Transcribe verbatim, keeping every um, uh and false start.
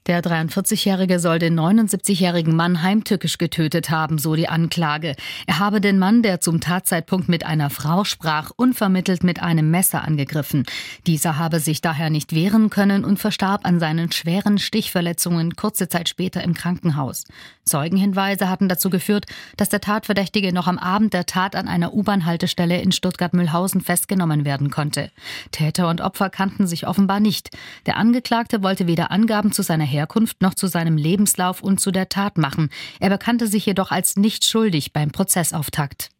Der dreiundvierzigjährige soll den neunundsiebzigjährigen Mann heimtückisch getötet haben, so die Anklage. Er habe den Mann, der zum Tatzeitpunkt mit einer Frau sprach, unvermittelt mit einem Messer angegriffen. Dieser habe sich daher nicht wehren können und verstarb an seinen schweren Stichverletzungen kurze Zeit später im Krankenhaus. Zeugenhinweise hatten dazu geführt, dass der Tatverdächtige noch am Abend der Tat an einer U-Bahn-Haltestelle in Stuttgart-Mühlhausen festgenommen werden konnte. Täter und Opfer kannten sich offenbar nicht. Der Angeklagte wollte weder Angaben zu seiner Herkunft noch zu seinem Lebenslauf und zu der Tat machen. Er bekannte sich jedoch als nicht schuldig beim Prozessauftakt.